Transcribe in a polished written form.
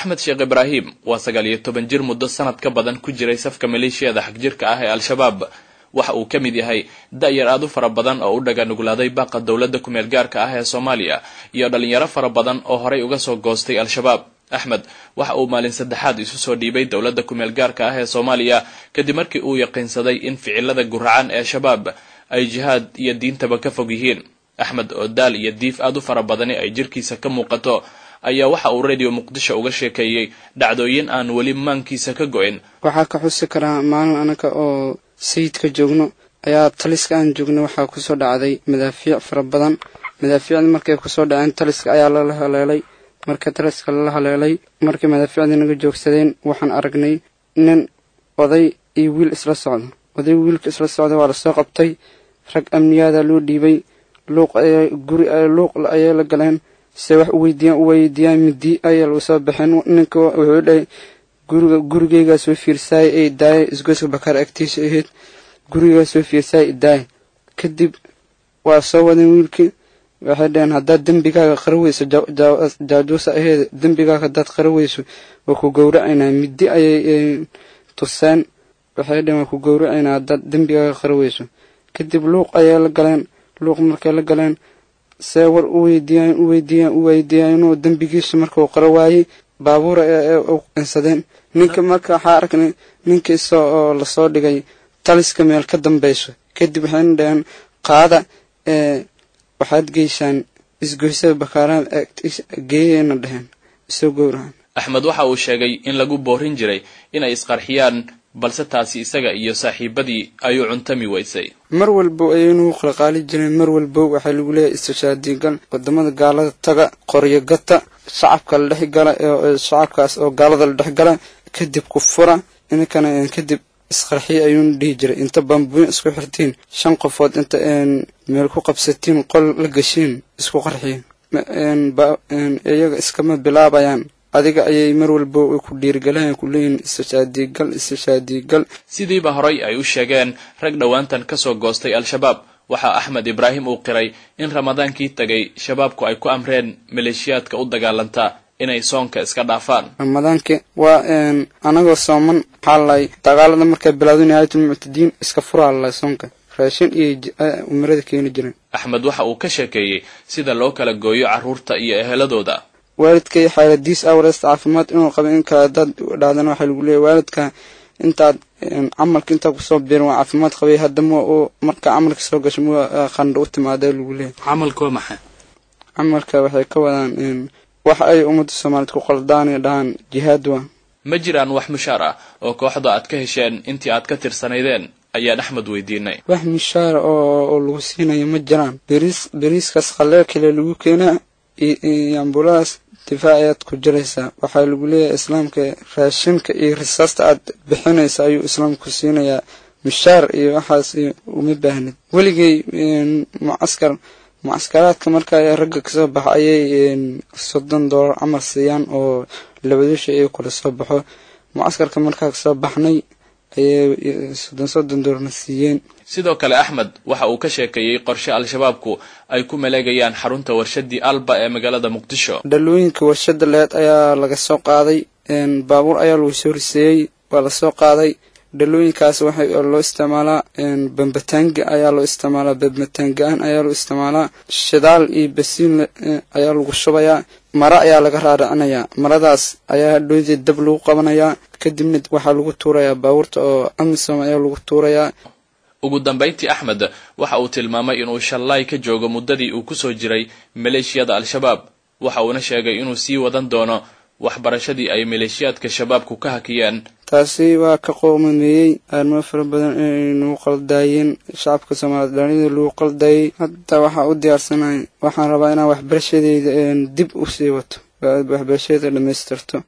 Axmed Sheekh Ibraahim waa 19 jir muddo sanad ka badan ku jiray safka maleeshiyada xagjirka ah ee Al-Shabaab waxa uu kamid yahay da'yar aad u fara badan oo u dhaganugulaaday baaqa dawladda ku meel gaarka ah ee Soomaaliya iyo dhalinyaro fara badan oo horay uga soo goostay Al-Shabaab. Axmed waxa uu maalin saddexaad isu soo dhiibay dawladda ku meel gaarka ah ee Soomaaliya kadib markii uu yaqiinsaday in ficilada guracan ee Shabaab ay jihaad iyo diintaba ka fog yihiin. Axmed oo daal iyo diif aad u fara badan ay jirkiisa ka muuqato ayaa waxa uu radio Muqdisho uga sheekeeyay dhacdooyin aan wali maankiisa ka go'in. Waxa ka xusi karaa maalin anaka oo sayidka joogno ayaa taliska aan joogno waxa ku soo dhacday madaafiic fara badan. Madaafiicda markay ku soo dhaceen taliska ayaa la haleelay. Marka taliska la haleelay markii madaafiicda naga joogsadeen waxaan aragnay nin oday iyo wiil isla socdo. Oday wiilka isla socdo waa la soo qabtay. Rag amniyaada loo dhiibay. Guri ay la galeen. Se wax weydiiyaan midi ayaa loo soo baxeen ninka wuxuu dhahay gurigeyga soo fiirsay ay daay isgoyska Bakar agtiisa ahayd guriga soo fiirsay daay kadib waa soo wadan wiilkii waxay dhaheen haddaad dambigaaga qarweyso jaajuusa ahayd dambigaaga haddaad qarweyso waa ku gowracaynaa midi ayay tuseen waxay dhaheen waa ku gowracaynaa haddaad dambigaaga qarweyso kadib luuq ayaa la galeen luuq markay la galeen سوار ويديان إنه دم بيجيش مركو قرواي بابور إنسدين نك مركا حاركني نك إسا لصاد جاي تالس كمال كدم بيشو كدب هندن قاعدة واحد جيشان إسقيسة بكاران جينا دهن سوغوران أحمد waxa uu sheegay in lagu boorin jiray inay isqarxiyaan balse taasi isaga iyo saaxiibadii ayuu cuntami weysay mar walba ayuu qalqaali jiray mar walba waxa lagu leeyahay istishaadigan wadamada gaalada taga qoryo gata shacabka la dhigala ee shacabkaas oo gaalada la dhigala kadib ku fura inkana kadib isqarxi ayuu dhigi jiray inta bambuun isku xirtiin 5 qofood inta meel ku qabsatiin qol la gashin isku qarxiin iyaga iskama bilaabayaan adiga ayay mar walba ku dhiirgalaan ku leeyin istishaadigal sidiiba horay ay u sheegeen rag dhawaantan ka soo goostay Al-Shabaab waxa Axmed Ibraahim uu qiray in Ramadaankii tagay shabaabku ay ku amreen maleeshiyaadka u dagaalanta inay soonka iska dhaafaan. Ramadaankii waa anagoo sooman xalay dagaalada markay bilaawdeen ayatul mu'tadiin iska furaalay soonka raashin iyo umrada keeni jireen. Axmed waxa uu ka sheekeeyay sida loo kala gooyo carruurta iyo eheladooda waalidkay xaaladiis awrasta caafimaad inuu qabo in kala dad dhaadana waxa lagu leeyahay waalidka inta amalka inta ku soo biiran waa caafimaad qabay hadda marka amalka soo gasho qandho u timaado lagu leeyahay amalku waa maxay amalka waxay ka wadaan waxa ay ummadda Soomaaliyeed ku qaldaan dhaan jihaad waa ma jiraan wax mushaar ah oo kooxda aad ka hesheen intii aad ka tirsanaydeen ayaan Axmed weydiinay wax mushaar oo lagu siinayo ma jiraan bariiskaas qaleel kale lagu keenaa ambulance difaaciyaad ku jiraysa waxa lagu leeyahay islaamka raashinka iyo risaasta aad bixinaysa ayuu islaamku siinayaa mishaar iyo waxaas uma baahnid waligay muaskaraadka marka ay ragga ka soo baxay $30 amar siiyaan oo labadooda ay kula soo baxo muaskarka marka ka soo baxnay ay $30 siiyeen sidoo kale Axmed waxa uu ka sheekeeyay qorshe Al-Shabaabku ay ku maleegayaan xarunta warshadii Alba ee magaalada Muqdisho dalooyinka warshada leed ayaa laga soo qaaday baabuur ayaa lagu soo riseeyay waa la soo qaaday dalooyinkaas waxa loo isticmaalaa bambatanga ayaa loo isticmaalaa bambatangaan ayaa loo isticmaalaa shidaal iyo basiin ayaa lagu shubayaa mara ayaa laga raaracinayaa maradaas ayaa dhoodii dab lagu qabanayaa kadibna waxa lagu tuurayaa baabuurta oo amisom ayaa lagu tuurayaa ugu dambeyntii Axmed waxa uu tilmaamay inuu shalay ka joogo muddadii uu ku soo jiray maleeshiyada Al-Shabaab waxa uu sheegay inuu sii wadan doono waxbarashadii ay maleeshiyaadka shabaabku ka hakiyeen taasi waa ka qoomameeyay armo fara badan inuu qaldaayeen shacabka Soomaaliyeed loo qaldaayay hadda waxa uu diyaarsanahay waxaan rabaa inaan waxbarashadeeda dib u sii wato waxbarashada dhameystirto